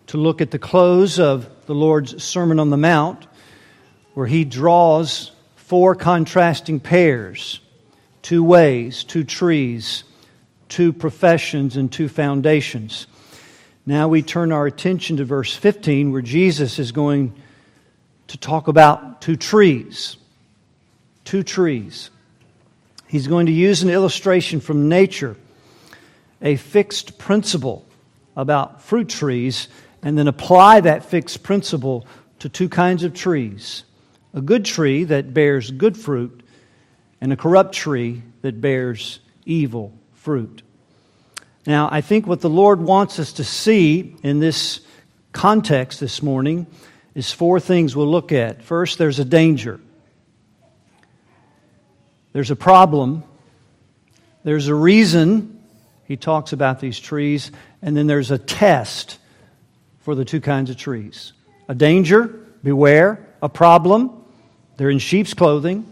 to look at the close of the Lord's Sermon on the Mount, where He draws four contrasting pairs, two ways, two trees, two professions, and two foundations. Now we turn our attention to verse 15, where Jesus is going to talk about two trees. Two trees. He's going to use an illustration from nature, a fixed principle about fruit trees, and then apply that fixed principle to two kinds of trees. A good tree that bears good fruit, and a corrupt tree that bears evil fruit. Now, I think what the Lord wants us to see in this context this morning is four things we'll look at. First, there's a danger. There's a problem. There's a reason He talks about these trees. And then there's a test for the two kinds of trees. A danger, beware. A problem, they're in sheep's clothing.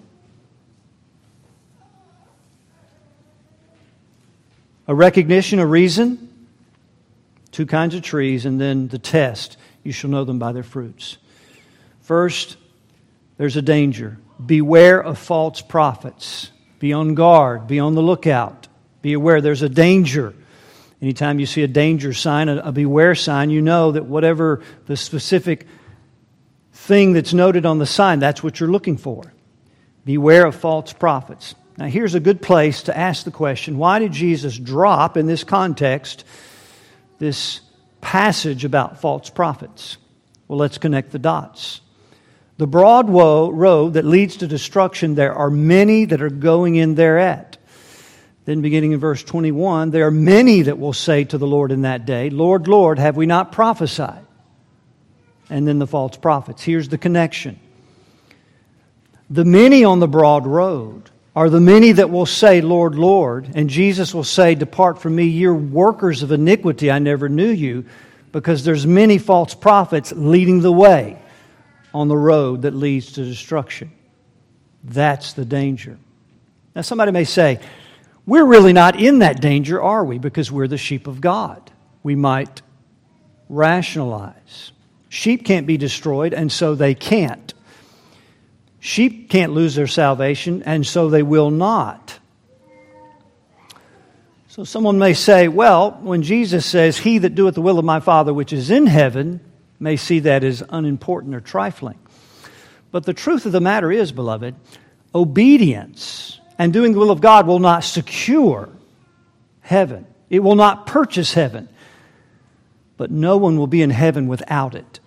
A recognition, a reason, two kinds of trees, and then the test. You shall know them by their fruits. First, there's a danger. Beware of false prophets. Be on guard. Be on the lookout. Be aware. There's a danger. Anytime you see a danger sign, a beware sign, you know that whatever the specific thing that's noted on the sign, that's what you're looking for. Beware of false prophets. Now, here's a good place to ask the question, why did Jesus drop, in this context, this passage about false prophets? Well, let's connect the dots. The broad road that leads to destruction, there are many that are going in thereat. Then beginning in verse 21, there are many that will say to the Lord in that day, Lord, Lord, have we not prophesied? And then the false prophets. Here's the connection. The many on the broad road are the many that will say, Lord, Lord, and Jesus will say, depart from me, you're workers of iniquity, I never knew you, because there's many false prophets leading the way on the road that leads to destruction. That's the danger. Now somebody may say, we're really not in that danger, are we? Because we're the sheep of God. We might rationalize. Sheep can't be destroyed, and so they can't. Sheep can't lose their salvation, and so they will not. So someone may say, well, when Jesus says, he that doeth the will of my Father which is in heaven, may see that as unimportant or trifling. But the truth of the matter is, beloved, obedience and doing the will of God will not secure heaven. It will not purchase heaven. But no one will be in heaven without it.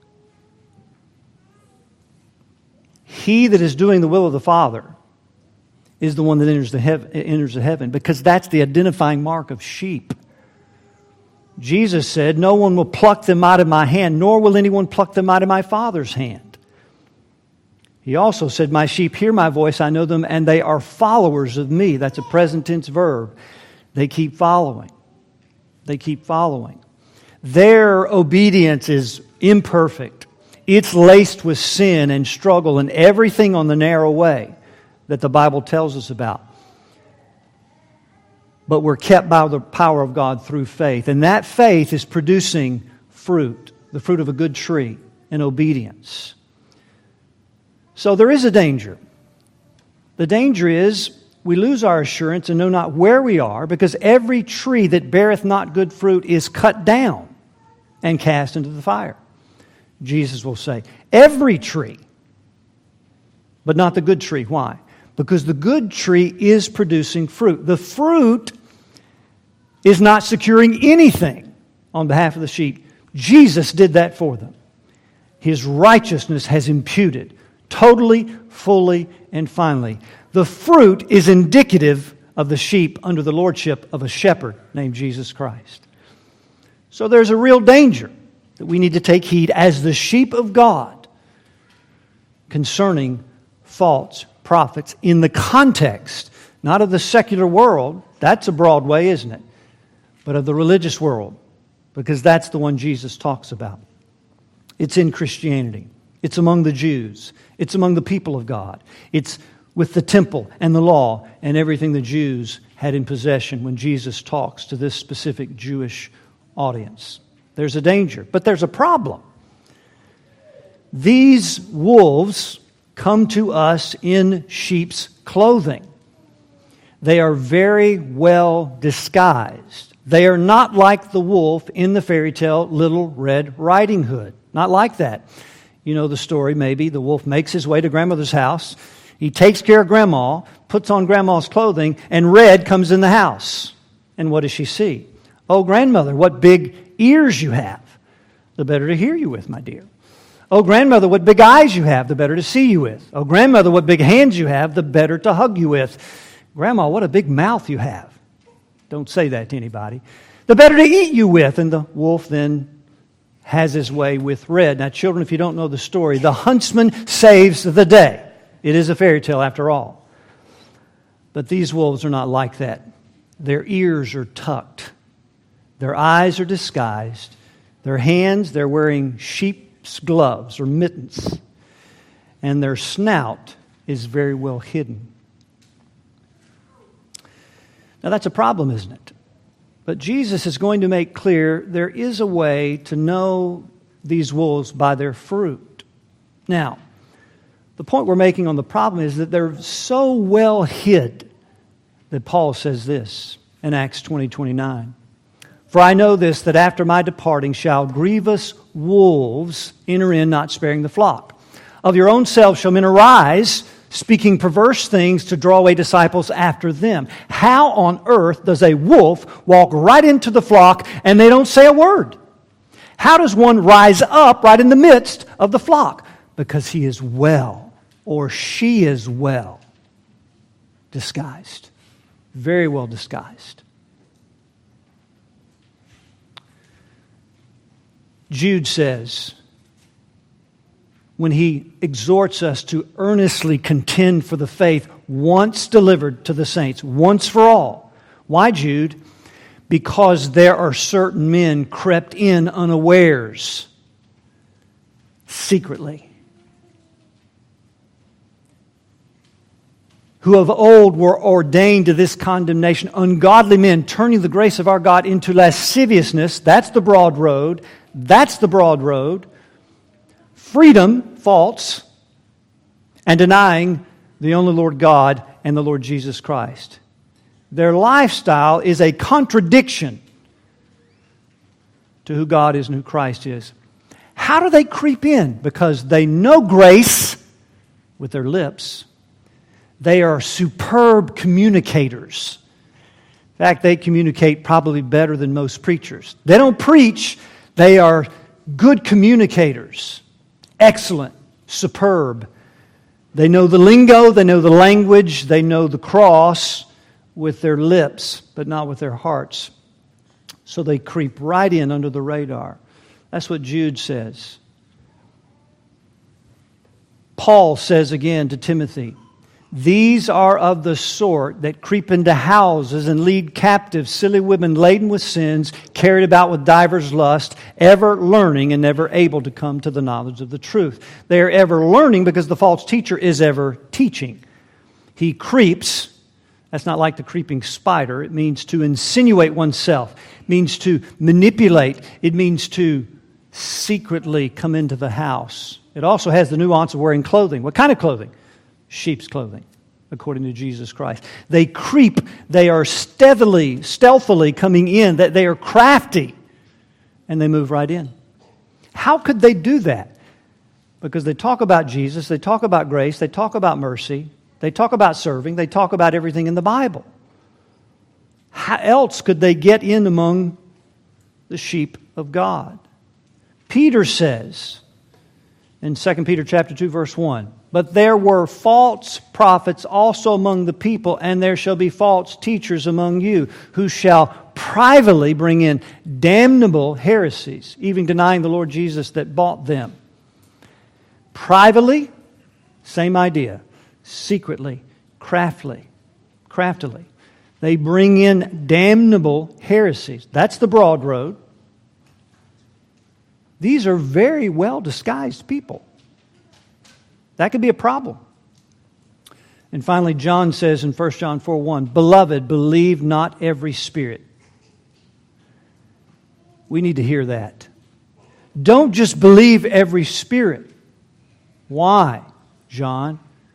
He that is doing the will of the Father is the one that enters the heaven, because that's the identifying mark of sheep. Jesus said, no one will pluck them out of my hand, nor will anyone pluck them out of my Father's hand. He also said, my sheep hear my voice, I know them, and they are followers of me. That's a present tense verb. They keep following. They keep following. Their obedience is imperfect. It's laced with sin and struggle and everything on the narrow way that the Bible tells us about. But we're kept by the power of God through faith. And that faith is producing fruit, the fruit of a good tree, and obedience. So there is a danger. The danger is we lose our assurance and know not where we are, because every tree that beareth not good fruit is cut down and cast into the fire. Jesus will say, every tree, but not the good tree. Why? Because the good tree is producing fruit. The fruit is not securing anything on behalf of the sheep. Jesus did that for them. His righteousness has imputed totally, fully, and finally. The fruit is indicative of the sheep under the lordship of a shepherd named Jesus Christ. So there's a real danger that we need to take heed as the sheep of God concerning false prophets in the context, not of the secular world, that's a broad way, isn't it? But of the religious world, because that's the one Jesus talks about. It's in Christianity. It's among the Jews. It's among the people of God. It's with the temple and the law and everything the Jews had in possession when Jesus talks to this specific Jewish audience. There's a danger, but there's a problem. These wolves come to us in sheep's clothing. They are very well disguised. They are not like the wolf in the fairy tale Little Red Riding Hood. Not like that. You know the story, maybe. The wolf makes his way to grandmother's house. He takes care of grandma, puts on grandma's clothing, and Red comes in the house. And what does she see? Oh, grandmother, what big ears you have. The better to hear you with, my dear. Oh, grandmother, what big eyes you have. The better to see you with. Oh, grandmother, what big hands you have. The better to hug you with. Grandma, what a big mouth you have. Don't say that to anybody. The better to eat you with. And the wolf then has his way with Red. Now, children, if you don't know the story, the huntsman saves the day. It is a fairy tale after all. But these wolves are not like that. Their ears are tucked. Their eyes are disguised. Their hands, they're wearing sheep's gloves or mittens. And their snout is very well hidden. Now that's a problem, isn't it? But Jesus is going to make clear there is a way to know these wolves by their fruit. Now, the point we're making on the problem is that they're so well hid that Paul says this in Acts 20:29. For I know this, that after my departing shall grievous wolves enter in, not sparing the flock. Of your own selves shall men arise, speaking perverse things to draw away disciples after them. How on earth does a wolf walk right into the flock and they don't say a word? How does one rise up right in the midst of the flock? Because he is well, or she is well disguised. Very well disguised. Jude says, when he exhorts us to earnestly contend for the faith once delivered to the saints, once for all. Why, Jude? Because there are certain men crept in unawares, secretly, who of old were ordained to this condemnation, ungodly men turning the grace of our God into lasciviousness. That's the broad road. That's the broad road. Freedom, false, and denying the only Lord God and the Lord Jesus Christ. Their lifestyle is a contradiction to who God is and who Christ is. How do they creep in? Because they know grace with their lips. They are superb communicators. In fact, they communicate probably better than most preachers. They don't preach. They are good communicators. Excellent, superb. They know the lingo, they know the language, they know the cross with their lips, but not with their hearts. So they creep right in under the radar. That's what Jude says. Paul says again to Timothy, these are of the sort that creep into houses and lead captive silly women laden with sins, carried about with divers lusts, ever learning and never able to come to the knowledge of the truth. They are ever learning because the false teacher is ever teaching. He creeps. That's not like the creeping spider. It means to insinuate oneself. It means to manipulate. It means to secretly come into the house. It also has the nuance of wearing clothing. What kind of clothing? Sheep's clothing, according to Jesus Christ. They creep. They are stealthily coming in. That they are crafty, and they move right in. How could they do that? Because they talk about Jesus, they talk about grace, they talk about mercy, they talk about serving, they talk about everything in the Bible. How else could they get in among the sheep of God? Peter says in 2 Peter chapter 2, verse 1, but there were false prophets also among the people, and there shall be false teachers among you, who shall privately bring in damnable heresies, even denying the Lord Jesus that bought them. Privately, same idea. Secretly, craftily. They bring in damnable heresies. That's the broad road. These are very well disguised people. That could be a problem. And finally, John says in 1 John 4:1, beloved, believe not every spirit. We need to hear that. Don't just believe every spirit. Why, John?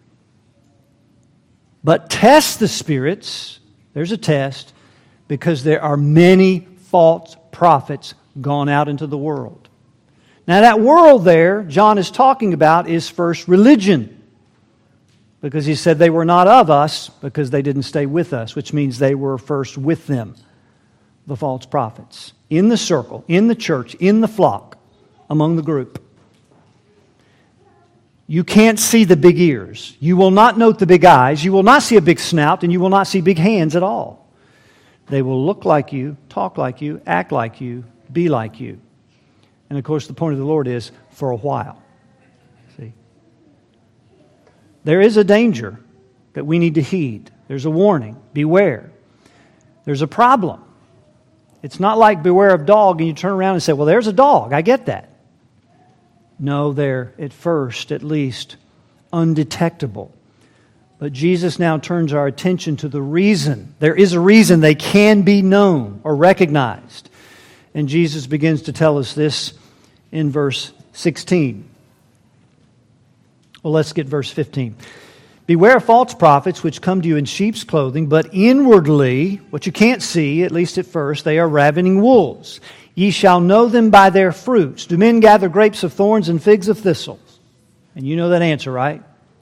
But test the spirits. There's a test, because there are many false prophets gone out into the world. Now that world there John is talking about is first religion, because he said they were not of us because they didn't stay with us, which means they were first with them, the false prophets, in the circle, in the church, in the flock, among the group. You can't see the big ears. You will not note the big eyes. You will not see a big snout, and you will not see big hands at all. They will look like you, talk like you, act like you, be like you. And of course, the point of the Lord is for a while. See? There is a danger that we need to heed. There's a warning. Beware. There's a problem. It's not like beware of dog and you turn around and say, well, there's a dog. I get that. No, they're at first, at least, undetectable. But Jesus now turns our attention to the reason. There is a reason they can be known or recognized. And Jesus begins to tell us this in verse 16. Well, let's get verse 15. Beware of false prophets which come to you in sheep's clothing, but inwardly, what you can't see, at least at first, they are ravening wolves. Ye shall know them by their fruits. Do men gather grapes of thorns and figs of thistles? And you know that answer, right?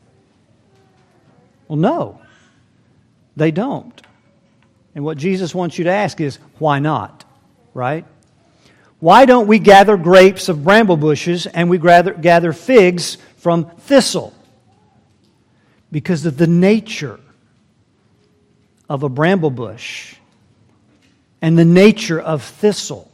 Well, no, they don't. And what Jesus wants you to ask is, why not? Right? Why don't we gather grapes of bramble bushes and we gather figs from thistle? Because of the nature of a bramble bush and the nature of thistle.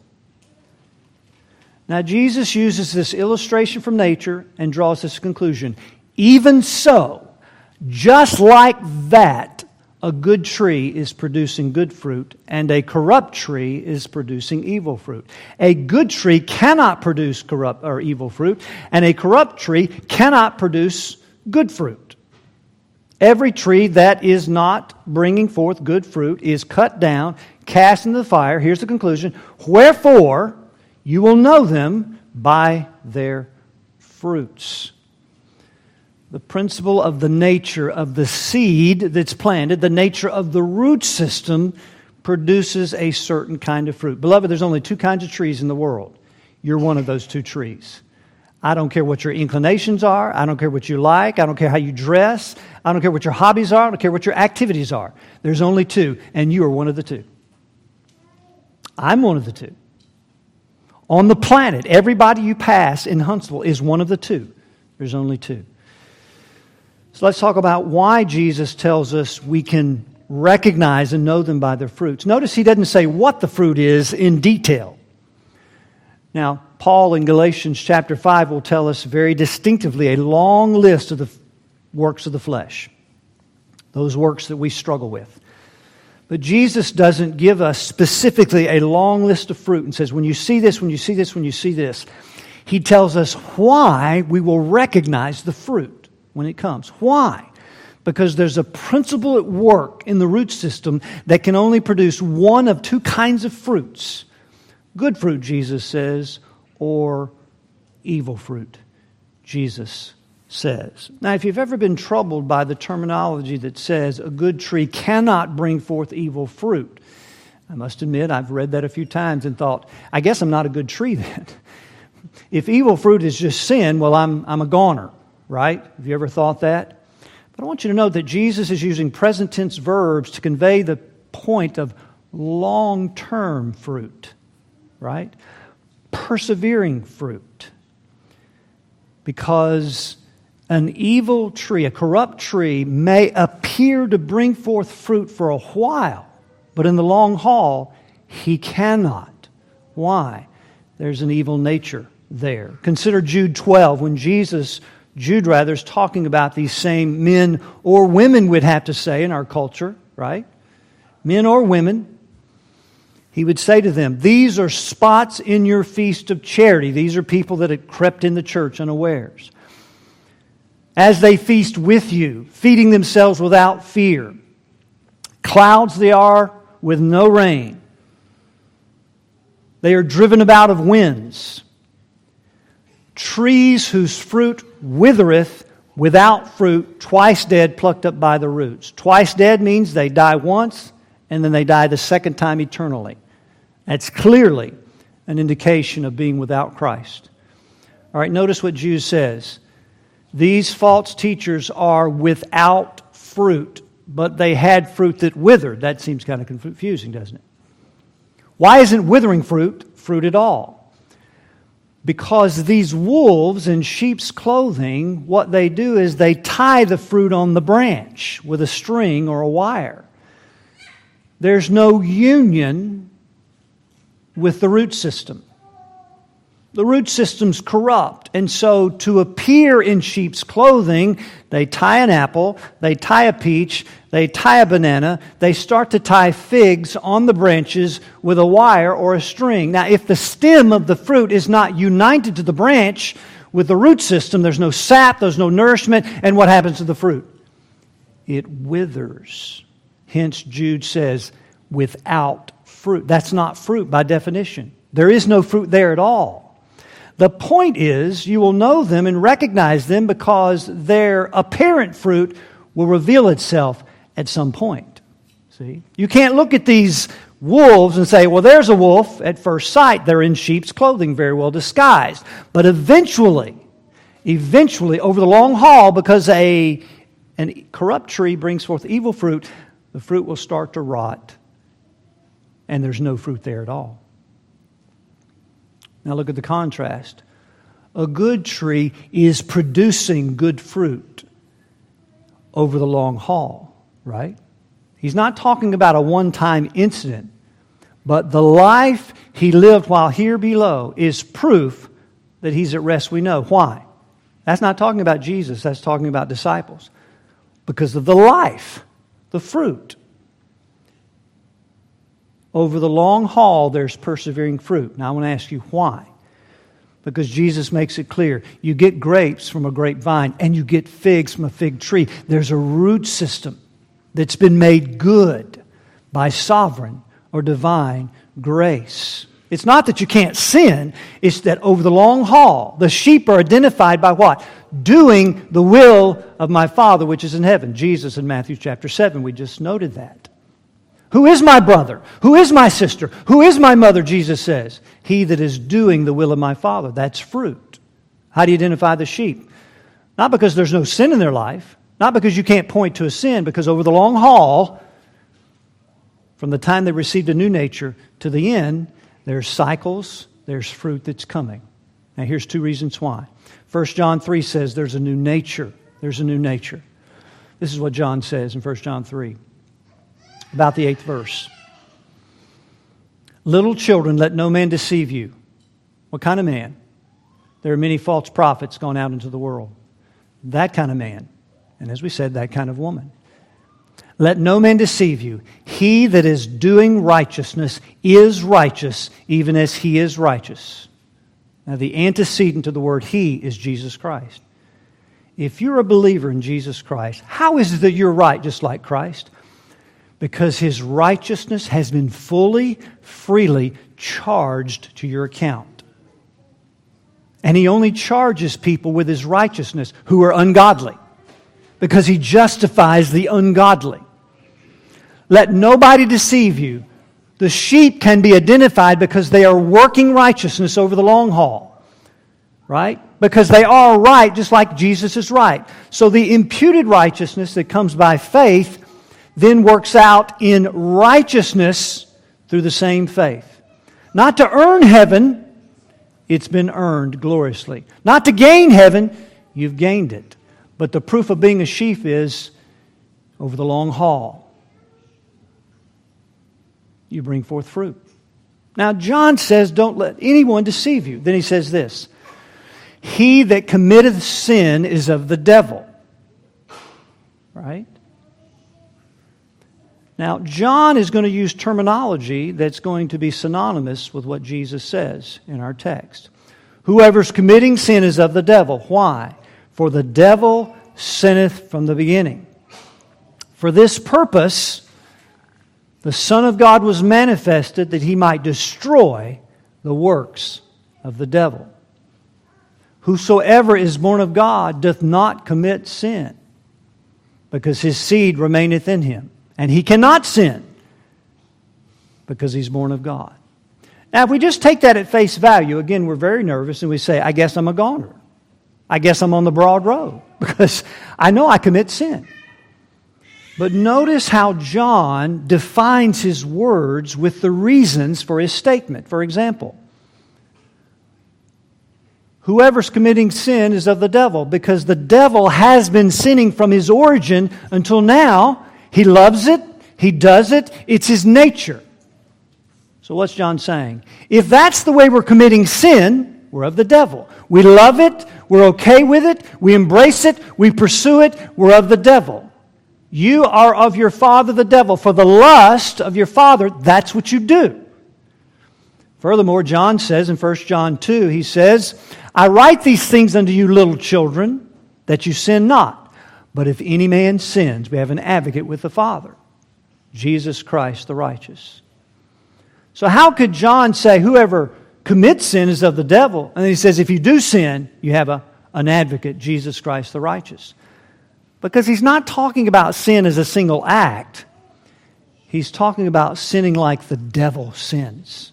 Now, Jesus uses this illustration from nature and draws this conclusion. Even so, just like that, a good tree is producing good fruit, and a corrupt tree is producing evil fruit. A good tree cannot produce corrupt or evil fruit, and a corrupt tree cannot produce good fruit. Every tree that is not bringing forth good fruit is cut down, cast into the fire. Here's the conclusion. Wherefore, you will know them by their fruits. The principle of the nature of the seed that's planted, the nature of the root system, produces a certain kind of fruit. Beloved, there's only two kinds of trees in the world. You're one of those two trees. I don't care what your inclinations are. I don't care what you like. I don't care how you dress. I don't care what your hobbies are. I don't care what your activities are. There's only two, and you are one of the two. I'm one of the two. On the planet, everybody you pass in Huntsville is one of the two. There's only two. So let's talk about why Jesus tells us we can recognize and know them by their fruits. Notice he doesn't say what the fruit is in detail. Now, Paul in Galatians chapter 5 will tell us very distinctively a long list of the works of the flesh. Those works that we struggle with. But Jesus doesn't give us specifically a long list of fruit and says, when you see this, when you see this, when you see this. He tells us why we will recognize the fruit when it comes. Why? Because there's a principle at work in the root system that can only produce one of two kinds of fruits. Good fruit, Jesus says, or evil fruit, Jesus says. Now, if you've ever been troubled by the terminology that says a good tree cannot bring forth evil fruit, I must admit I've read that a few times and thought, I guess I'm not a good tree then. If evil fruit is just sin, well, I'm a goner, right? Have you ever thought that? But I want you to know that Jesus is using present tense verbs to convey the point of long-term fruit, right? Persevering fruit. Because an evil tree, a corrupt tree, may appear to bring forth fruit for a while, but in the long haul, he cannot. Why? There's an evil nature there. Consider Jude 12, when Jude is talking about these same men or women, we'd have to say, in our culture, right? Men or women. He would say to them, these are spots in your feast of charity. These are people that had crept in the church unawares. As they feast with you, feeding themselves without fear. Clouds they are with no rain. They are driven about of winds. Trees whose fruit withereth, without fruit, twice dead, plucked up by the roots. Twice dead means they die once, and then they die the second time eternally. That's clearly an indication of being without Christ. All right, notice what Jude says. These false teachers are without fruit, but they had fruit that withered. That seems kind of confusing, doesn't it? Why isn't withering fruit at all? Because these wolves in sheep's clothing, what they do is they tie the fruit on the branch with a string or a wire. There's no union with the root system. The root system's corrupt, and so to appear in sheep's clothing, they tie an apple, they tie a peach, they tie a banana, they start to tie figs on the branches with a wire or a string. Now, if the stem of the fruit is not united to the branch with the root system, there's no sap, there's no nourishment, and what happens to the fruit? It withers. Hence, Jude says, without fruit. That's not fruit by definition. There is no fruit there at all. The point is, you will know them and recognize them because their apparent fruit will reveal itself at some point. See? You can't look at these wolves and say, well, there's a wolf at first sight. They're in sheep's clothing, very well disguised. But eventually, over the long haul, because a corrupt tree brings forth evil fruit, the fruit will start to rot, and there's no fruit there at all. Now look at the contrast. A good tree is producing good fruit over the long haul, right? He's not talking about a one-time incident, but the life he lived while here below is proof that he's at rest. We know. Why? That's not talking about Jesus, that's talking about disciples. Because of the life, the fruit. Over the long haul, there's persevering fruit. Now, I want to ask you why. Because Jesus makes it clear. You get grapes from a grapevine, and you get figs from a fig tree. There's a root system that's been made good by sovereign or divine grace. It's not that you can't sin. It's that over the long haul, the sheep are identified by what? Doing the will of my Father which is in heaven. Jesus in Matthew chapter 7, we just noted that. Who is my brother? Who is my sister? Who is my mother? Jesus says. He that is doing the will of my Father. That's fruit. How do you identify the sheep? Not because there's no sin in their life. Not because you can't point to a sin. Because over the long haul, from the time they received a new nature to the end, there's cycles, there's fruit that's coming. Now here's two reasons why. 1 John 3 says there's a new nature. There's a new nature. This is what John says in 1 John 3. About the 8th verse. Little children, let no man deceive you. What kind of man? There are many false prophets gone out into the world. That kind of man. And as we said, that kind of woman. Let no man deceive you. He that is doing righteousness is righteous, even as he is righteous. Now, the antecedent to the word he is Jesus Christ. If you're a believer in Jesus Christ, how is it that you're right just like Christ? Because his righteousness has been fully, freely charged to your account. And he only charges people with his righteousness who are ungodly. Because he justifies the ungodly. Let nobody deceive you. The sheep can be identified because they are working righteousness over the long haul. Right? Because they are right just like Jesus is right. So the imputed righteousness that comes by faith then works out in righteousness through the same faith. Not to earn heaven, it's been earned gloriously. Not to gain heaven, you've gained it. But the proof of being a sheep is over the long haul. You bring forth fruit. Now, John says, don't let anyone deceive you. Then he says this, he that committeth sin is of the devil. Right? Now, John is going to use terminology that's going to be synonymous with what Jesus says in our text. Whoever's committing sin is of the devil. Why? For the devil sinneth from the beginning. For this purpose, the Son of God was manifested that he might destroy the works of the devil. Whosoever is born of God doth not commit sin, because his seed remaineth in him. And he cannot sin, because he's born of God. Now, if we just take that at face value, again, we're very nervous, and we say, I guess I'm a goner. I guess I'm on the broad road, because I know I commit sin. But notice how John defines his words with the reasons for his statement. For example, whoever's committing sin is of the devil, because the devil has been sinning from his origin until now. He loves it, he does it, it's his nature. So what's John saying? If that's the way we're committing sin, we're of the devil. We love it, we're okay with it, we embrace it, we pursue it, we're of the devil. You are of your father the devil. For the lust of your father, that's what you do. Furthermore, John says in 1 John 2, he says, I write these things unto you little children, that you sin not. But if any man sins, we have an advocate with the Father, Jesus Christ the righteous. So how could John say whoever commits sin is of the devil? And then he says if you do sin, you have an advocate, Jesus Christ the righteous. Because he's not talking about sin as a single act. He's talking about sinning like the devil sins.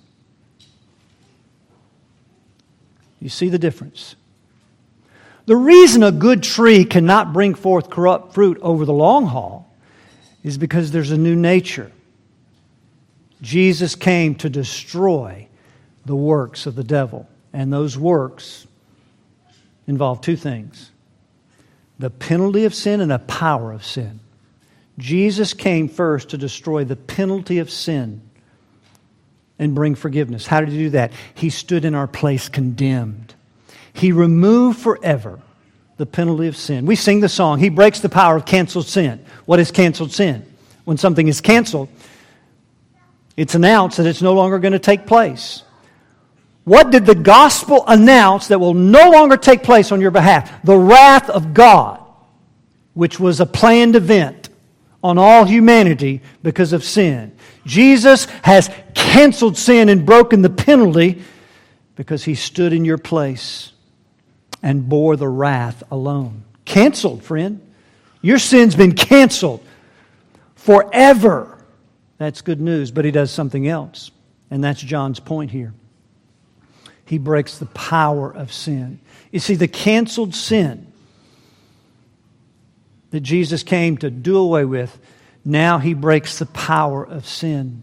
You see the difference? The reason a good tree cannot bring forth corrupt fruit over the long haul is because there's a new nature. Jesus came to destroy the works of the devil. And those works involve two things: the penalty of sin and the power of sin. Jesus came first to destroy the penalty of sin and bring forgiveness. How did he do that? He stood in our place condemned. He removed forever the penalty of sin. We sing the song, He breaks the power of canceled sin. What is canceled sin? When something is canceled, it's announced that it's no longer going to take place. What did the gospel announce that will no longer take place on your behalf? The wrath of God, which was a planned event on all humanity because of sin. Jesus has canceled sin and broken the penalty because He stood in your place and bore the wrath alone. Canceled, friend. Your sin's been canceled forever. That's good news, but He does something else. And that's John's point here. He breaks the power of sin. You see, the canceled sin that Jesus came to do away with, now He breaks the power of sin.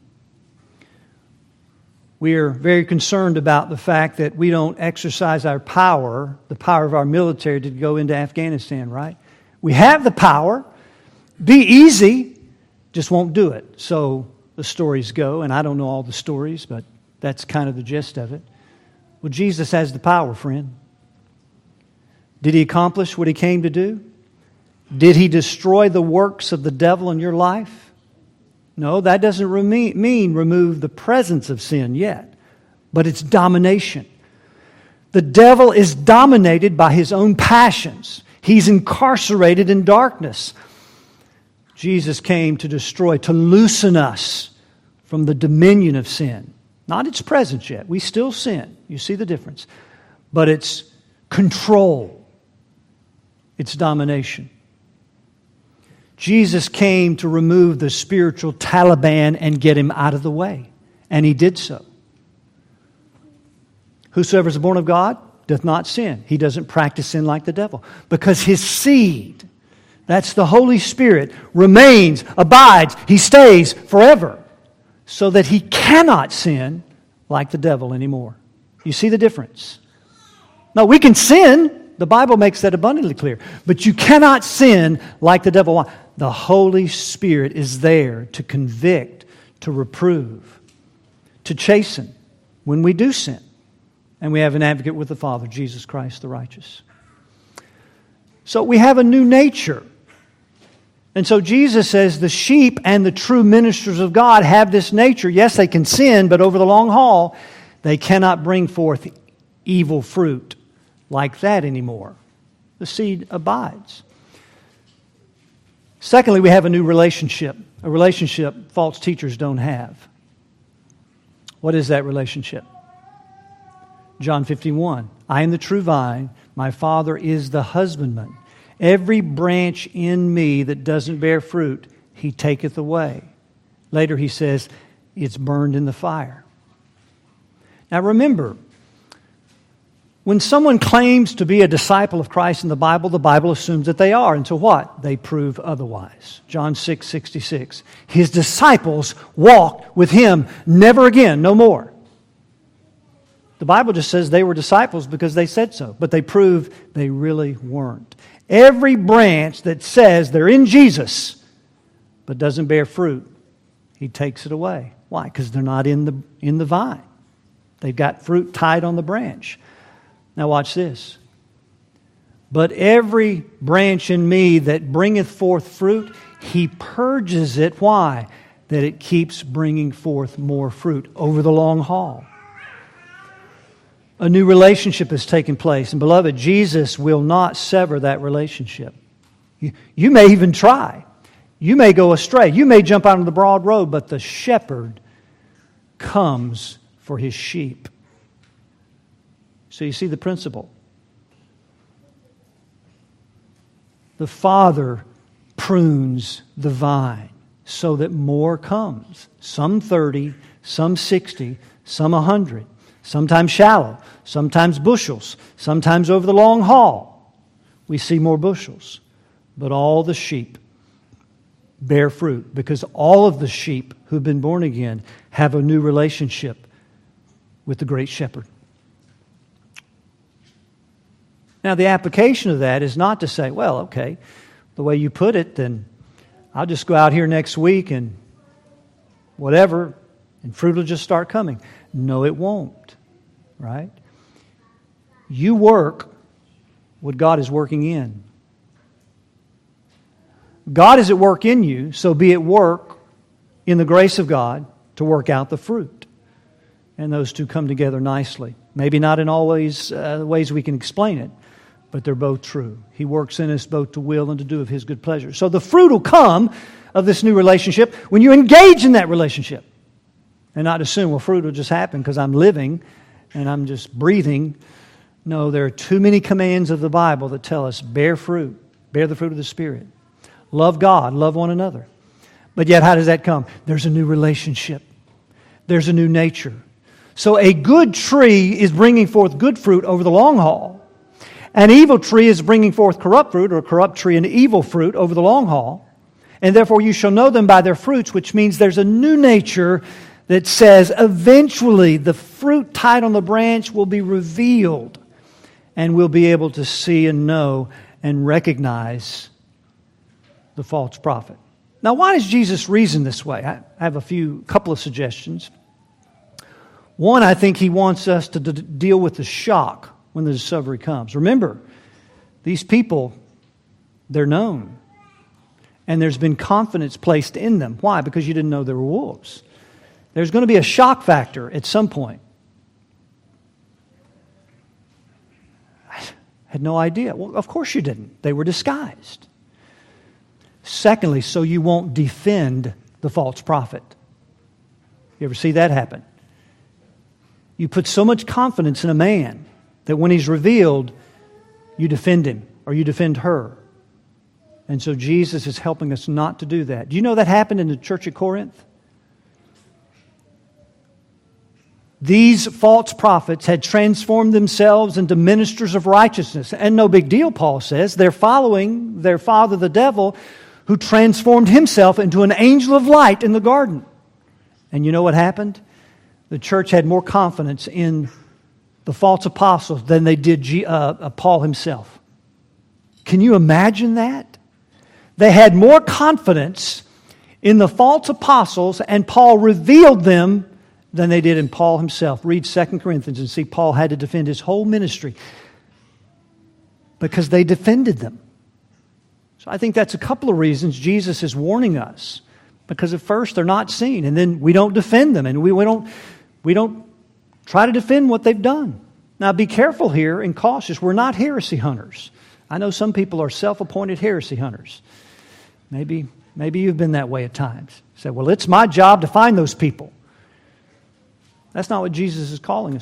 We are very concerned about the fact that we don't exercise our power, the power of our military, to go into Afghanistan, right? We have the power. Be easy, just won't do it. So the stories go, and I don't know all the stories, but that's kind of the gist of it. Well, Jesus has the power, friend. Did He accomplish what He came to do? Did He destroy the works of the devil in your life? No, that doesn't mean remove the presence of sin yet, but it's domination. The devil is dominated by his own passions. He's incarcerated in darkness. Jesus came to destroy, to loosen us from the dominion of sin. Not its presence yet. We still sin. You see the difference. But it's control. It's domination. Jesus came to remove the spiritual Taliban and get him out of the way. And He did so. Whosoever is born of God doth not sin. He doesn't practice sin like the devil. Because his seed, that's the Holy Spirit, remains, abides, he stays forever. So that he cannot sin like the devil anymore. You see the difference? Now, we can sin. The Bible makes that abundantly clear. But you cannot sin like the devil. Why? The Holy Spirit is there to convict, to reprove, to chasten when we do sin. And we have an advocate with the Father, Jesus Christ the righteous. So we have a new nature. And so Jesus says the sheep and the true ministers of God have this nature. Yes, they can sin, but over the long haul, they cannot bring forth evil fruit like that anymore. The seed abides. Secondly, we have a new relationship. A relationship false teachers don't have. What is that relationship? John 15:1. I am the true vine, my Father is the husbandman. Every branch in me that doesn't bear fruit, He taketh away. Later he says, it's burned in the fire. Now remember, when someone claims to be a disciple of Christ in the Bible assumes that they are, until what? They prove otherwise. John 6:66. His disciples walked with Him, never again, no more. The Bible just says they were disciples because they said so, but they prove they really weren't. Every branch that says they're in Jesus but doesn't bear fruit, He takes it away. Why? Because they're not in the vine. They've got fruit tied on the branch. Now watch this. But every branch in me that bringeth forth fruit, He purges it. Why? That it keeps bringing forth more fruit over the long haul. A new relationship has taken place. And beloved, Jesus will not sever that relationship. You may even try. You may go astray. You may jump out on the broad road, but the shepherd comes for his sheep. So you see the principle. The Father prunes the vine so that more comes. Some 30, some 60, some 100. Sometimes shallow, sometimes bushels, sometimes over the long haul. We see more bushels. But all the sheep bear fruit because all of the sheep who've been born again have a new relationship with the great shepherd. Now, the application of that is not to say, well, okay, the way you put it, then I'll just go out here next week and whatever, and fruit will just start coming. No, it won't, right? You work what God is working in. God is at work in you, so be at work in the grace of God to work out the fruit. And those two come together nicely. Maybe not in all ways we can explain it, but they're both true. He works in us both to will and to do of His good pleasure. So the fruit will come of this new relationship when you engage in that relationship. And not assume, well, fruit will just happen because I'm living and I'm just breathing. No, there are too many commands of the Bible that tell us, bear fruit, bear the fruit of the Spirit. Love God, love one another. But yet, how does that come? There's a new relationship. There's a new nature. So a good tree is bringing forth good fruit over the long haul. An evil tree is bringing forth corrupt fruit, or a corrupt tree and evil fruit over the long haul. And therefore you shall know them by their fruits, which means there's a new nature that says eventually the fruit tied on the branch will be revealed and we'll be able to see and know and recognize the false prophet. Now, why does Jesus reason this way? I have couple of suggestions. One, I think He wants us to deal with the shock when the discovery comes. Remember, these people, they're known. And there's been confidence placed in them. Why? Because you didn't know there were wolves. There's going to be a shock factor at some point. I had no idea. Well, of course you didn't. They were disguised. Secondly, so you won't defend the false prophet. You ever see that happen? You put so much confidence in a man that when he's revealed, you defend him or you defend her. And so Jesus is helping us not to do that. Do you know that happened in the church at Corinth? These false prophets had transformed themselves into ministers of righteousness. And no big deal, Paul says. They're following their father, the devil, who transformed himself into an angel of light in the garden. And you know what happened? The church had more confidence in the false apostles than they did Paul himself. Can you imagine that? They had more confidence in the false apostles, and Paul revealed them than they did in Paul himself. Read 2 Corinthians and see Paul had to defend his whole ministry because they defended them. So I think that's a couple of reasons Jesus is warning us. Because at first they're not seen, and then we don't defend them, and we don't try to defend what they've done. Now be careful here and cautious. We're not heresy hunters. I know some people are self-appointed heresy hunters. Maybe you've been that way at times. You say, well, it's my job to find those people. That's not what Jesus is calling us to.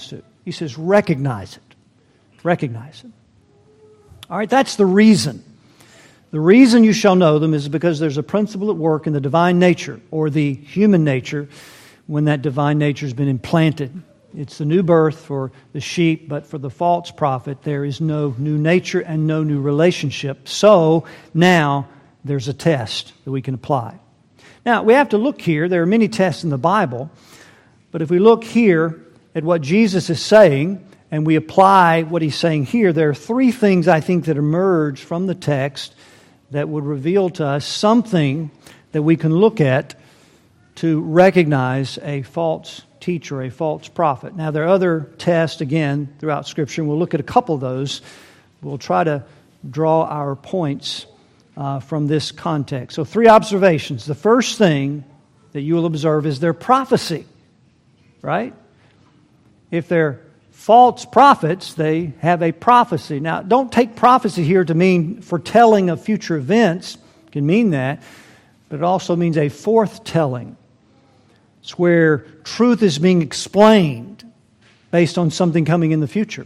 He says, recognize it. Recognize it. All right, that's the reason. The reason you shall know them is because there's a principle at work in the divine nature or the human nature when that divine nature has been implanted. It's the new birth for the sheep, but for the false prophet, there is no new nature and no new relationship. So now there's a test that we can apply. Now, we have to look here. There are many tests in the Bible, but if we look here at what Jesus is saying and we apply what He's saying here, there are three things I think that emerge from the text that would reveal to us something that we can look at to recognize a false teacher, a false prophet. Now, there are other tests, again, throughout Scripture, and we'll look at a couple of those. We'll try to draw our points from this context. So, three observations. The first thing that you will observe is their prophecy, right? If they're false prophets, they have a prophecy. Now, don't take prophecy here to mean foretelling of future events. It can mean that, but it also means a forthtelling. It's where truth is being explained based on something coming in the future.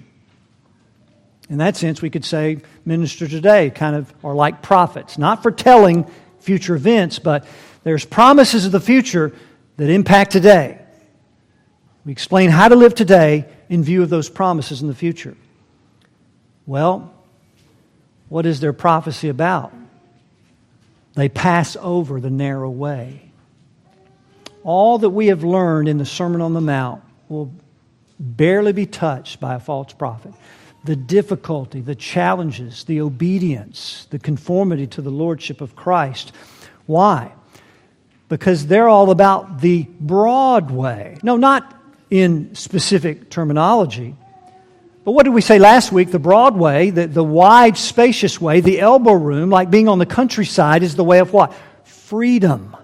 In that sense, we could say ministers today kind of are like prophets, not foretelling future events, but there's promises of the future that impact today. We explain how to live today in view of those promises in the future. Well, what is their prophecy about? They pass over the narrow way. All that we have learned in the Sermon on the Mount will barely be touched by a false prophet. The difficulty, the challenges, the obedience, the conformity to the Lordship of Christ. Why? Because they're all about the broad way. No, not in specific terminology. But what did we say last week? The broad way, the wide, spacious way, the elbow room, like being on the countryside, is the way of what? Freedom.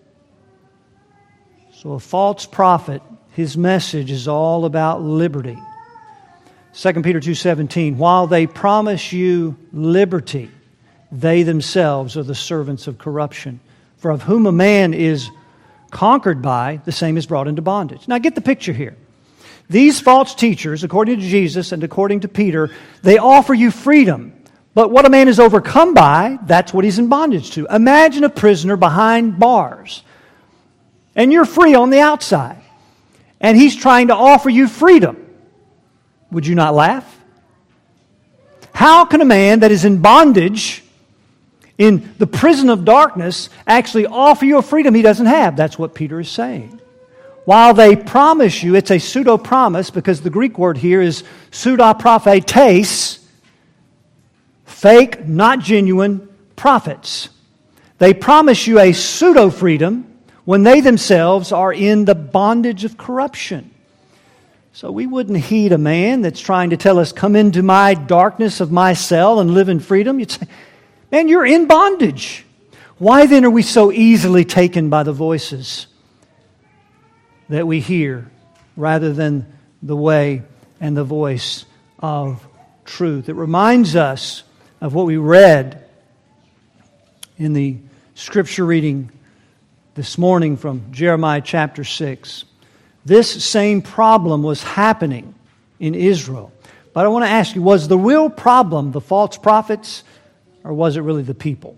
So a false prophet, his message is all about liberty. 2 Peter 2:17, while they promise you liberty, they themselves are the servants of corruption. For of whom a man is conquered by, the same is brought into bondage. Now get the picture here. These false teachers, according to Jesus and according to Peter, they offer you freedom. But what a man is overcome by, that's what he's in bondage to. Imagine a prisoner behind bars. And you're free on the outside. And he's trying to offer you freedom. Would you not laugh? How can a man that is in bondage, in the prison of darkness, actually offer you a freedom he doesn't have? That's what Peter is saying. While they promise you, it's a pseudo-promise because the Greek word here is pseudoprophetes, fake, not genuine prophets. They promise you a pseudo-freedom when they themselves are in the bondage of corruption. So we wouldn't heed a man that's trying to tell us, come into my darkness of my cell and live in freedom. You'd say, man, you're in bondage. Why then are we so easily taken by the voices that we hear rather than the way and the voice of truth? It reminds us of what we read in the scripture reading this morning from Jeremiah chapter 6. This same problem was happening in Israel. But I want to ask you, was the real problem the false prophets or was it really the people?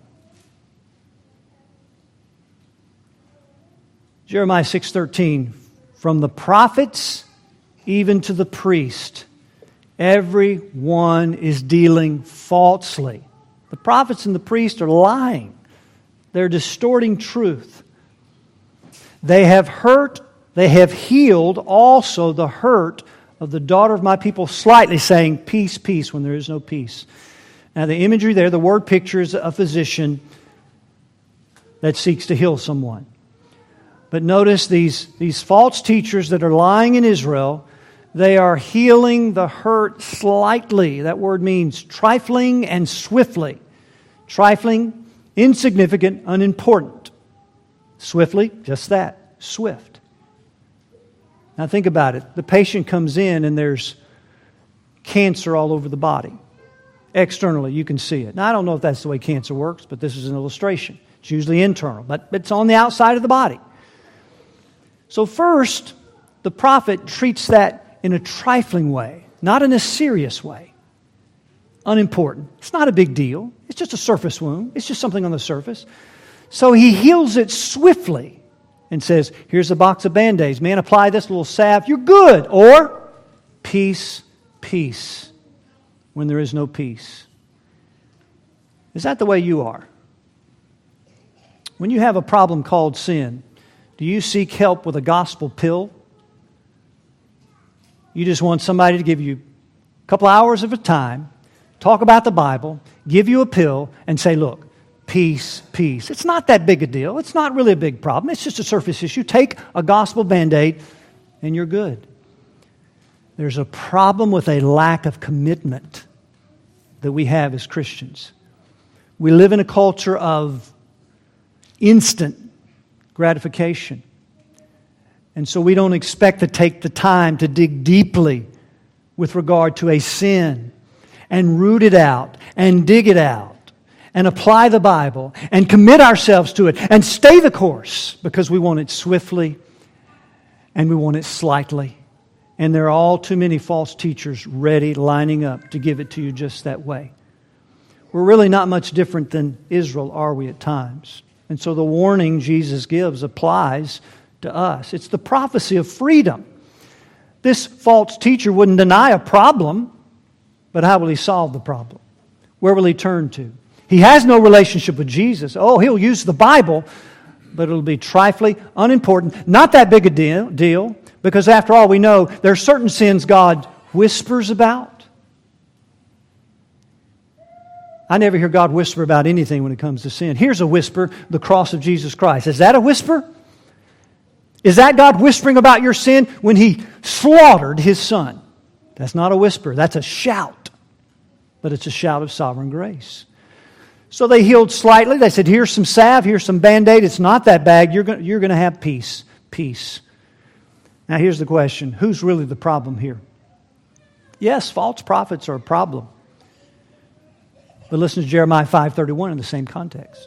Jeremiah 6:13, from the prophets even to the priest, everyone is dealing falsely. The prophets and the priests are lying. They're distorting truth. They have hurt, they have healed also the hurt of the daughter of my people slightly, saying, peace, peace, when there is no peace. Now the imagery there, the word pictures a physician that seeks to heal someone. But notice these false teachers that are lying in Israel, they are healing the hurt slightly. That word means trifling and swiftly. Trifling, insignificant, unimportant. Swiftly, just that, swift. Now think about it. The patient comes in and there's cancer all over the body. Externally, you can see it. Now I don't know if that's the way cancer works, but this is an illustration. It's usually internal, but it's on the outside of the body. So first, the prophet treats that in a trifling way, not in a serious way. Unimportant. It's not a big deal. It's just a surface wound. It's just something on the surface. So he heals it swiftly and says, here's a box of Band-Aids. Man, apply this little salve. You're good. Or, peace, peace, when there is no peace. Is that the way you are? When you have a problem called sin, do you seek help with a gospel pill? You just want somebody to give you a couple hours of a time, talk about the Bible, give you a pill, and say, look, peace, peace. It's not that big a deal. It's not really a big problem. It's just a surface issue. Take a gospel Band-Aid, and you're good. There's a problem with a lack of commitment that we have as Christians. We live in a culture of instant gratification. And so we don't expect to take the time to dig deeply with regard to a sin and root it out and dig it out and apply the Bible and commit ourselves to it and stay the course because we want it swiftly and we want it slightly. And there are all too many false teachers ready, lining up to give it to you just that way. We're really not much different than Israel, are we, at times? And so the warning Jesus gives applies to us. It's the prophecy of freedom. This false teacher wouldn't deny a problem, but how will he solve the problem? Where will he turn to? He has no relationship with Jesus. Oh, he'll use the Bible, but it'll be trifling, unimportant, not that big a deal, because after all, we know there are certain sins God whispers about. I never hear God whisper about anything when it comes to sin. Here's a whisper, the cross of Jesus Christ. Is that a whisper? Is that God whispering about your sin when He slaughtered His Son? That's not a whisper. That's a shout. But it's a shout of sovereign grace. So they healed slightly. They said, here's some salve, here's some Band-Aid. It's not that bad. You're going to have peace. Peace. Now here's the question. Who's really the problem here? Yes, false prophets are a problem. But listen to Jeremiah 5:31 in the same context.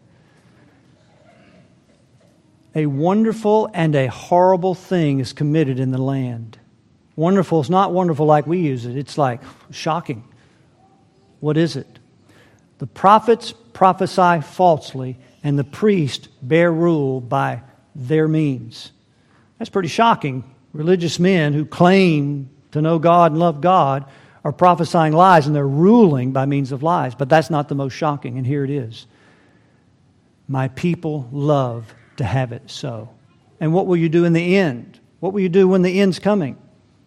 A wonderful and a horrible thing is committed in the land. Wonderful is not wonderful like we use it. It's like shocking. What is it? The prophets prophesy falsely, and the priests bear rule by their means. That's pretty shocking. Religious men who claim to know God and love God are prophesying lies, and they're ruling by means of lies. But that's not the most shocking, and here it is. My people love to have it so. And what will you do in the end? What will you do when the end's coming?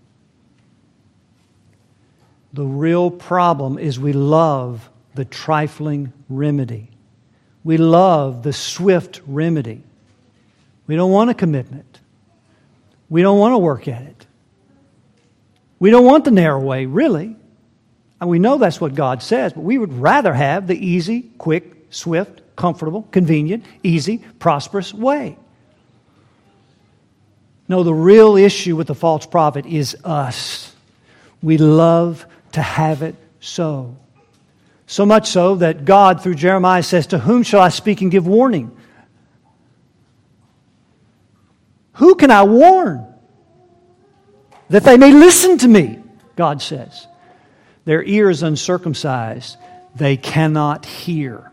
The real problem is we love the trifling remedy. We love the swift remedy. We don't want a commitment. We don't want to work at it. We don't want the narrow way, really. And we know that's what God says, but we would rather have the easy, quick, swift, comfortable, convenient, easy, prosperous way. No, the real issue with the false prophet is us. We love to have it so. So much so that God, through Jeremiah, says, to whom shall I speak and give warning? Who can I warn? That they may listen to me, God says. Their ear is uncircumcised. They cannot hear.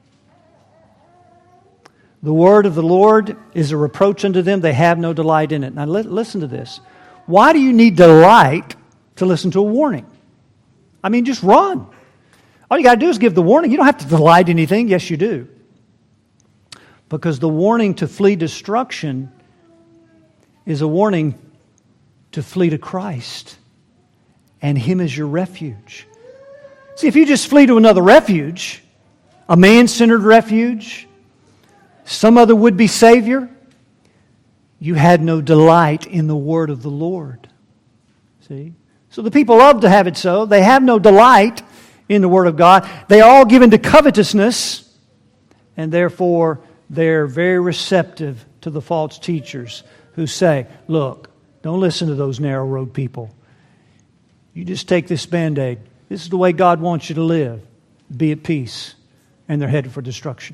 The word of the Lord is a reproach unto them. They have no delight in it. Now listen to this. Why do you need delight to listen to a warning? I mean, just run. All you got to do is give the warning. You don't have to delight in anything. Yes, you do. Because the warning to flee destruction is a warning to flee to Christ and Him as your refuge. See, if you just flee to another refuge, a man-centered refuge, some other would-be Savior, you had no delight in the word of the Lord. See? So the people love to have it so. They have no delight in the Word of God. They are all given to covetousness, and therefore they're very receptive to the false teachers who say, look, don't listen to those narrow road people. You just take this Band-Aid. This is the way God wants you to live. Be at peace. And they're headed for destruction.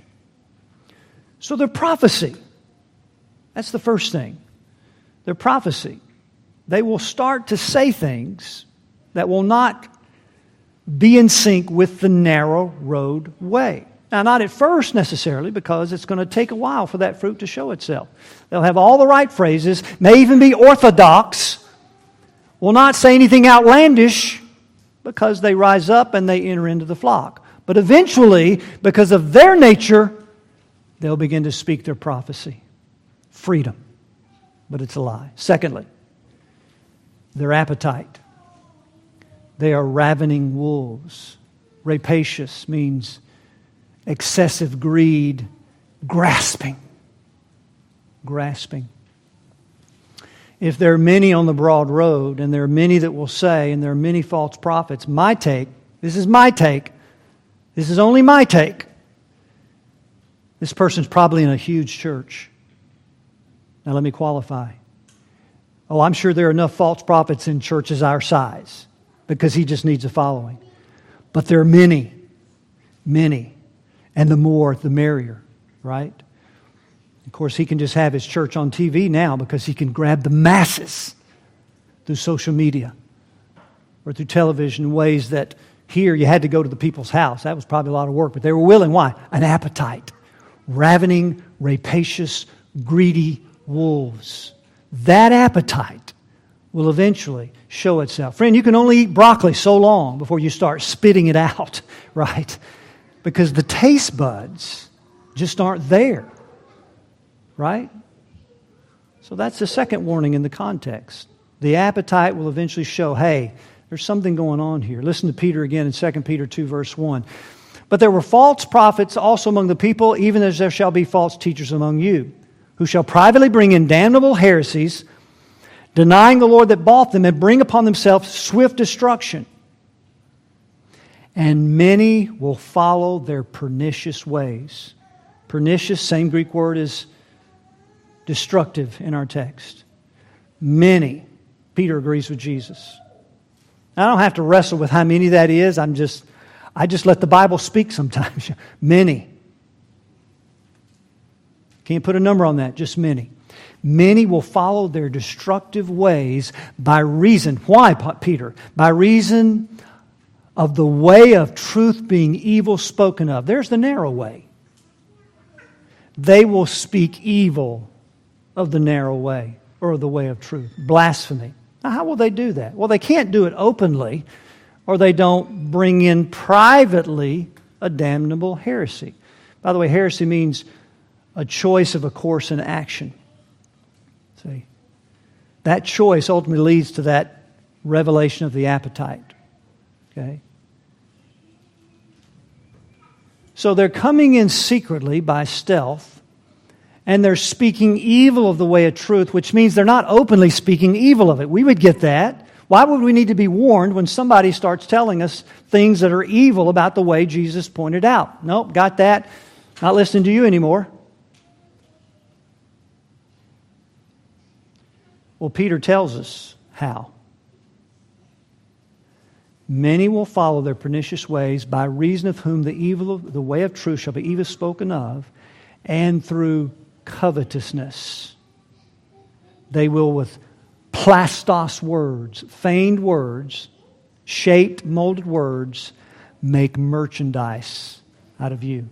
So their prophecy. That's the first thing. Their prophecy. they will start to say things that will not be in sync with the narrow road way. Now, not at first necessarily, because it's going to take a while for that fruit to show itself. They'll have all the right phrases, may even be orthodox, will not say anything outlandish, because they rise up and they enter into the flock. But eventually, because of their nature, they'll begin to speak their prophecy. Freedom. But it's a lie. Secondly, their appetite. They are ravening wolves. Rapacious means excessive greed, grasping. Grasping. If there are many on the broad road, and there are many that will say, and there are many false prophets, my take, this is only my take, this person's probably in a huge church. Now let me qualify. Oh, I'm sure there are enough false prophets in churches our size, because he just needs a following. But there are many. And the more, the merrier, right? Of course, he can just have his church on TV now because he can grab the masses through social media or through television in ways that here you had to go to the people's house. That was probably a lot of work, but they were willing. Why? An appetite. Ravening, rapacious, greedy wolves. That appetite will eventually show itself. Friend, you can only eat broccoli so long before you start spitting it out, right? Because the taste buds just aren't there, right? So that's the second warning in the context. The appetite will eventually show, hey, there's something going on here. Listen to Peter again in 2 Peter 2, verse 1. But there were false prophets also among the people, even as there shall be false teachers among you, who shall privately bring in damnable heresies, denying the Lord that bought them, and bring upon themselves swift destruction. And many will follow their pernicious ways. Pernicious, same Greek word as destructive in our text. Many. Peter agrees with Jesus. I don't have to wrestle with how many that is. I just let the Bible speak sometimes. Many. Can't put a number on that, just many. Many will follow their destructive ways by reason. Why, Peter? By reason of the way of truth being evil spoken of. There's the narrow way. They will speak evil of the narrow way or the way of truth. Blasphemy. Now, how will they do that? Well, they can't do it openly, or they don't bring in privately a damnable heresy. By the way, heresy means a choice of a course in action. See? That choice ultimately leads to that revelation of the appetite. Okay? So they're coming in secretly by stealth, and they're speaking evil of the way of truth, which means they're not openly speaking evil of it. We would get that. Why would we need to be warned when somebody starts telling us things that are evil about the way Jesus pointed out? Nope, got that. Not listening to you anymore. Well, Peter tells us how. Many will follow their pernicious ways, by reason of whom the way of truth shall be evil spoken of, and through covetousness. They will, with plastos words, feigned words, shaped, molded words, make merchandise out of you.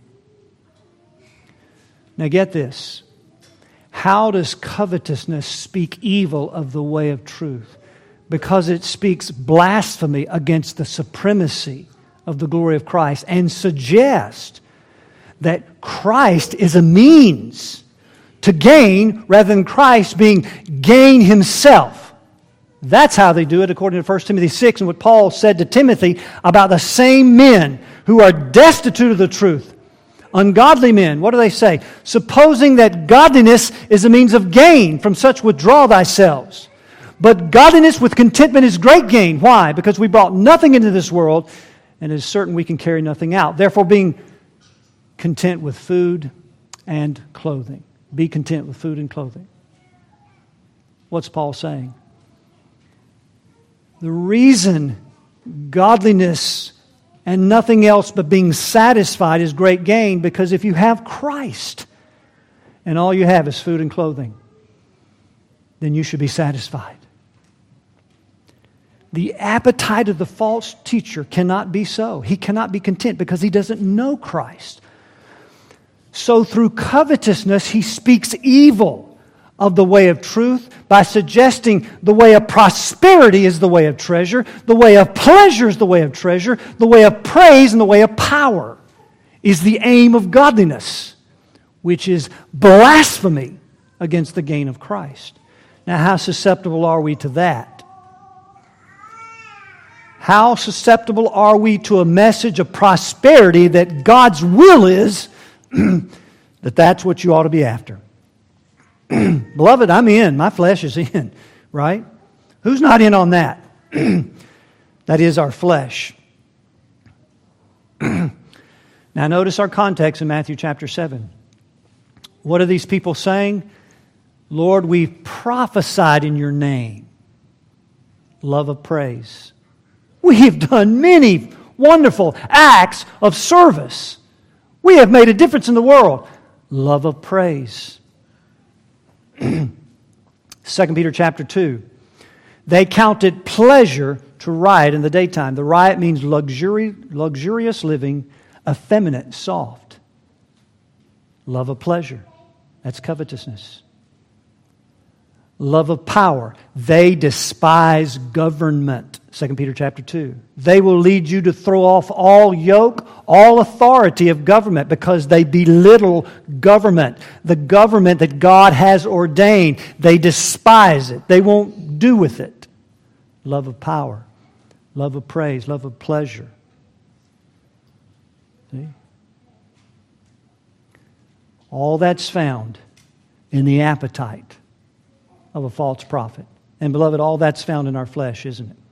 Now get this. How does covetousness speak evil of the way of truth? Because it speaks blasphemy against the supremacy of the glory of Christ and suggests that Christ is a means to gain rather than Christ being gain himself. That's how they do it according to 1 Timothy 6 and what Paul said to Timothy about the same men who are destitute of the truth. Ungodly men, what do they say? Supposing that godliness is a means of gain, from such withdraw thyself. But godliness with contentment is great gain. Why? Because we brought nothing into this world, and it is certain we can carry nothing out. Therefore, being content with food and clothing. Be content with food and clothing. What's Paul saying? The reason godliness and nothing else but being satisfied is great gain, because if you have Christ and all you have is food and clothing, then you should be satisfied. The appetite of the false teacher cannot be so. He cannot be content because he doesn't know Christ. So through covetousness, he speaks evil of the way of truth by suggesting the way of prosperity is the way of treasure, the way of pleasure is the way of treasure, the way of praise and the way of power is the aim of godliness, which is blasphemy against the gain of Christ. Now, how susceptible are we to that? How susceptible are we to a message of prosperity that God's will is that that's what you ought to be after? Beloved, I'm in. My flesh is in, right? Who's not in on that? That is our flesh. Now notice our context in Matthew chapter 7. What are these people saying? Lord, we've prophesied in your name. Love of praise. We have done many wonderful acts of service. We have made a difference in the world. Love of praise. 2 Peter chapter 2. They counted pleasure to riot in the daytime. The riot means luxurious living, effeminate, soft. Love of pleasure. That's covetousness. Love of power. They despise government. 2 Peter chapter 2. They will lead you to throw off all yoke, all authority of government because they belittle government. The government that God has ordained. They despise it. They won't do with it. Love of power. Love of praise. Love of pleasure. See? All that's found in the appetite of a false prophet. And beloved, all that's found in our flesh, isn't it?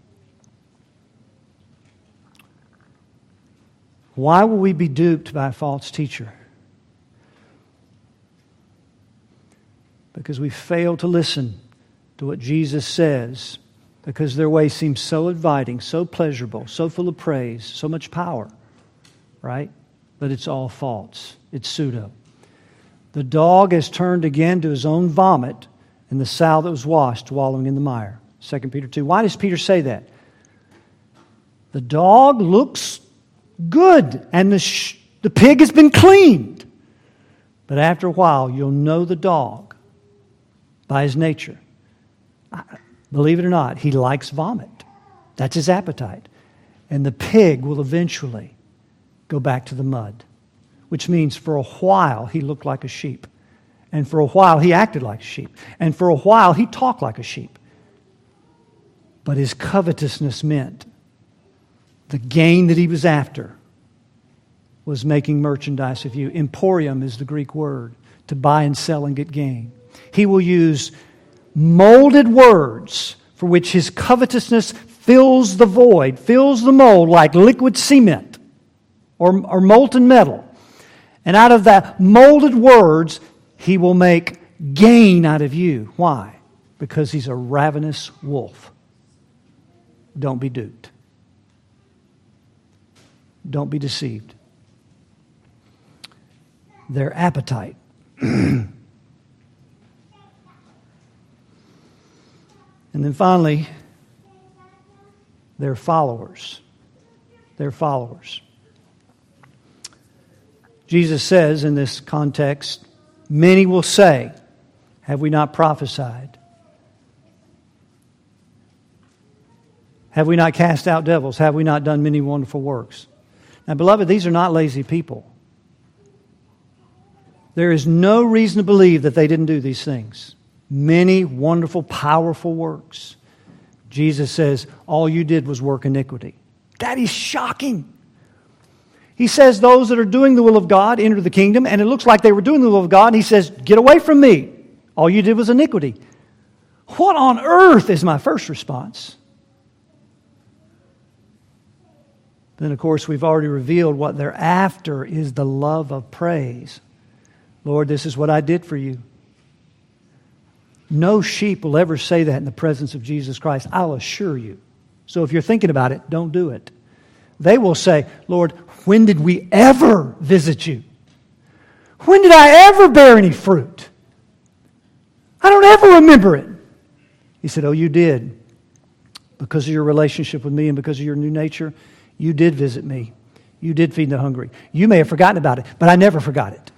Why will we be duped by a false teacher? Because we fail to listen to what Jesus says, because their way seems so inviting, so pleasurable, so full of praise, so much power, right? But it's all false. It's pseudo. The dog has turned again to his own vomit, and the sow that was washed wallowing in the mire. 2 Peter 2. Why does Peter say that? The dog looks good, and the pig has been cleaned. But after a while, you'll know the dog by his nature. Believe it or not, he likes vomit. That's his appetite. And the pig will eventually go back to the mud, which means for a while he looked like a sheep. And for a while he acted like a sheep. And for a while he talked like a sheep. But his covetousness meant the gain that he was after was making merchandise of you. Emporium is the Greek word, to buy and sell and get gain. He will use molded words for which his covetousness fills the void, fills the mold like liquid cement or molten metal. And out of that molded words, he will make gain out of you. Why? Because he's a ravenous wolf. Don't be duped. Don't be deceived. Their appetite. And then finally, their followers. Their followers. Jesus says in this context, many will say, have we not prophesied? Have we not cast out devils? Have we not done many wonderful works? Now, beloved, these are not lazy people. There is no reason to believe that they didn't do these things. Many wonderful, powerful works. Jesus says, all you did was work iniquity. That is shocking. He says those that are doing the will of God enter the kingdom, and it looks like they were doing the will of God, and he says, get away from me. All you did was iniquity. What on earth is my first response? Then, of course, we've already revealed what they're after is the love of praise. Lord, this is what I did for you. No sheep will ever say that in the presence of Jesus Christ, I'll assure you. So if you're thinking about it, don't do it. They will say, Lord, when did we ever visit you? When did I ever bear any fruit? I don't ever remember it. He said, oh, you did. because of your relationship with me and because of your new nature, you did visit me. You did feed the hungry. You may have forgotten about it, but I never forgot it.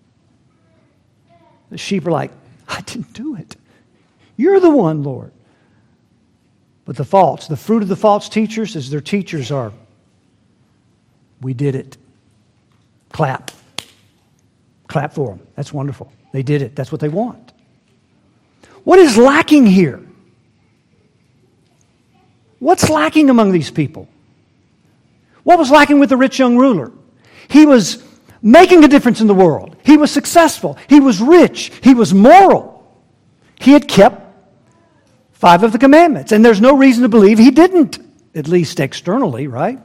The sheep are like, I didn't do it. You're the one, Lord. But the fruit of the false teachers is their teachers are, we did it. Clap. Clap for them. That's wonderful. They did it. That's what they want. What is lacking here? What's lacking among these people? What was lacking with the rich young ruler? He was making a difference in the world. He was successful. He was rich. He was moral. He had kept 5 of the commandments, and there's no reason to believe he didn't, at least externally, right?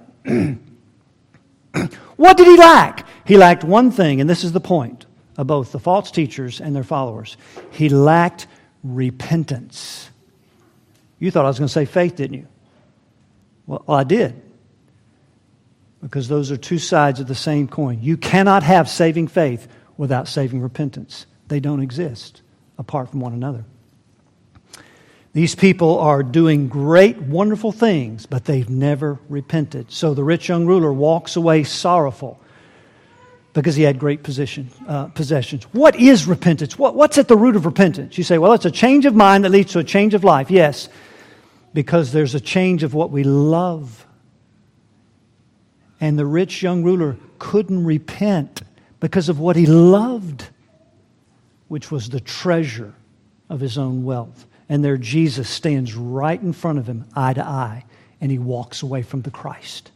What did he lack? He lacked one thing, and this is the point of both the false teachers and their followers. He lacked repentance. You thought I was going to say faith, didn't you? Well, I did. Because those are two sides of the same coin. You cannot have saving faith without saving repentance. They don't exist apart from one another. These people are doing great, wonderful things, but they've never repented. So the rich young ruler walks away sorrowful because he had great possessions. What is repentance? What's at the root of repentance? You say, well, it's a change of mind that leads to a change of life. Yes, because there's a change of what we love. And the rich young ruler couldn't repent because of what he loved, which was the treasure of his own wealth. And there Jesus stands right in front of him, eye to eye, and he walks away from the Christ.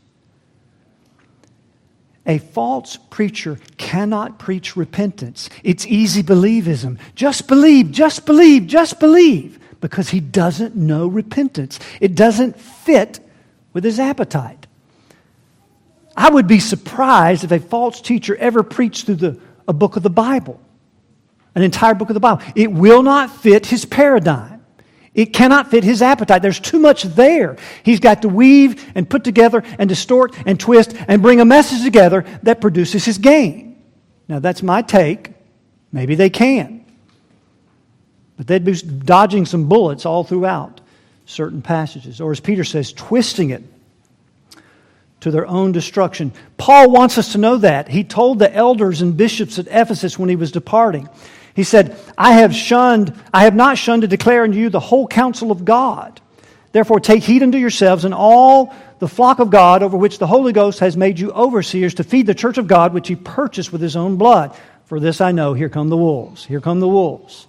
A false preacher cannot preach repentance. It's easy believism. Just believe, just believe, just believe. Because he doesn't know repentance. It doesn't fit with his appetite. I would be surprised if a false teacher ever preached through a book of the Bible. An entire book of the Bible. It will not fit his paradigm. It cannot fit his appetite. There's too much there. He's got to weave and put together and distort and twist and bring a message together that produces his gain. Now that's my take. Maybe they can. But they'd be dodging some bullets all throughout certain passages. Or as Peter says, twisting it to their own destruction. Paul wants us to know that. He told the elders and bishops at Ephesus when he was departing. He said, I have not shunned to declare unto you the whole counsel of God. Therefore take heed unto yourselves and all the flock of God over which the Holy Ghost has made you overseers to feed the church of God which he purchased with his own blood. For this I know, here come the wolves. Here come the wolves.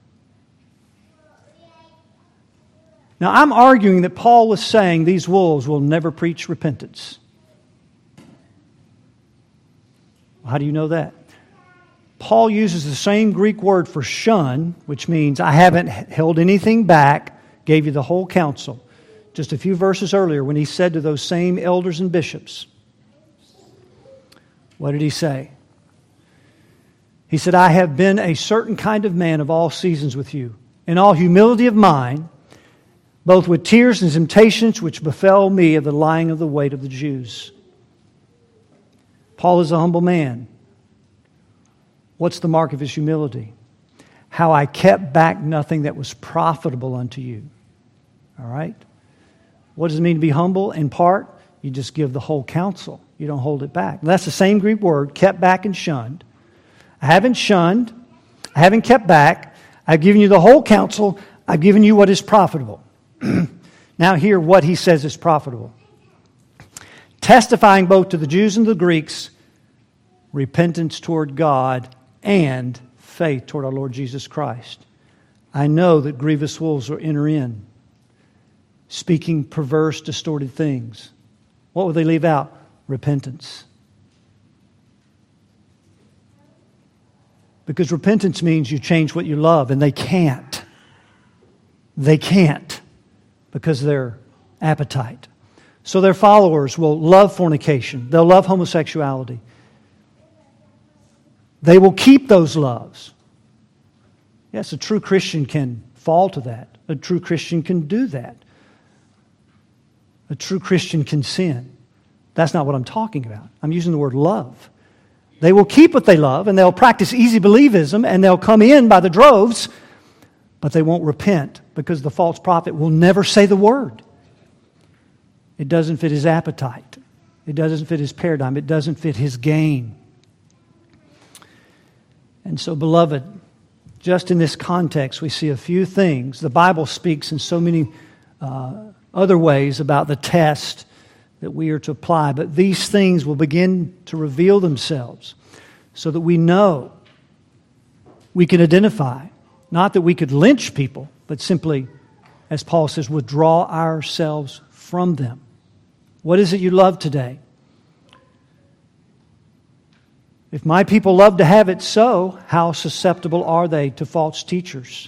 Now I'm arguing that Paul was saying these wolves will never preach repentance. How do you know that? Paul uses the same Greek word for shun, which means I haven't held anything back, gave you the whole counsel. Just a few verses earlier when he said to those same elders and bishops, what did he say? He said, I have been a certain kind of man of all seasons with you, in all humility of mind, both with tears and temptations which befell me of the lying of the weight of the Jews. Paul is a humble man. What's the mark of his humility? How I kept back nothing that was profitable unto you. All right? What does it mean to be humble? In part, you just give the whole counsel. You don't hold it back. That's the same Greek word, kept back and shunned. I haven't shunned. I haven't kept back. I've given you the whole counsel. I've given you what is profitable. Now hear what he says is profitable. Testifying both to the Jews and the Greeks, repentance toward God and faith toward our Lord Jesus Christ. I know that grievous wolves will enter in, speaking perverse, distorted things. What will they leave out? Repentance. Because repentance means you change what you love, and they can't. They can't because of their appetite. So their followers will love fornication. They'll love homosexuality. They will keep those loves. Yes, a true Christian can fall to that. A true Christian can do that. A true Christian can sin. That's not what I'm talking about. I'm using the word love. They will keep what they love, and they'll practice easy believism, and they'll come in by the droves, but they won't repent because the false prophet will never say the word. It doesn't fit his appetite. It doesn't fit his paradigm. It doesn't fit his game. And so, beloved, just in this context, we see a few things. The Bible speaks in so many other ways about the test that we are to apply, but these things will begin to reveal themselves so that we know, we can identify, not that we could lynch people, but simply, as Paul says, withdraw ourselves from them. What is it you love today? If my people love to have it so, how susceptible are they to false teachers?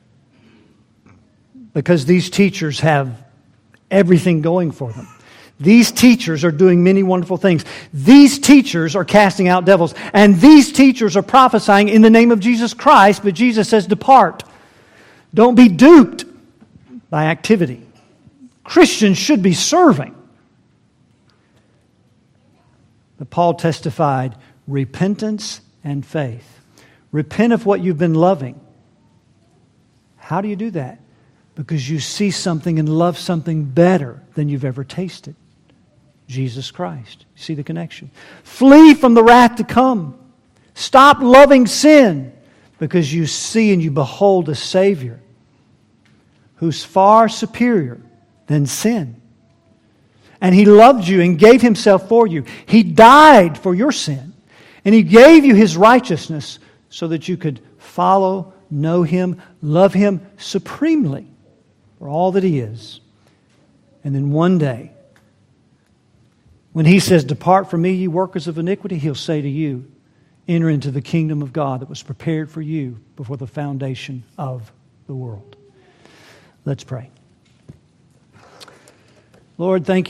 Because these teachers have everything going for them. These teachers are doing many wonderful things. These teachers are casting out devils. And these teachers are prophesying in the name of Jesus Christ. But Jesus says, depart. Don't be duped by activity. Christians should be serving. But Paul testified, repentance and faith. Repent of what you've been loving. How do you do that? Because you see something and love something better than you've ever tasted. Jesus Christ. See the connection? Flee from the wrath to come. Stop loving sin because you see and you behold a Savior who's far superior than sin. And He loved you and gave Himself for you. He died for your sin. And He gave you His righteousness so that you could follow, know Him, love Him supremely for all that He is. And then one day, when He says, depart from me, ye workers of iniquity, He'll say to you, enter into the kingdom of God that was prepared for you before the foundation of the world. Let's pray. Lord, thank you.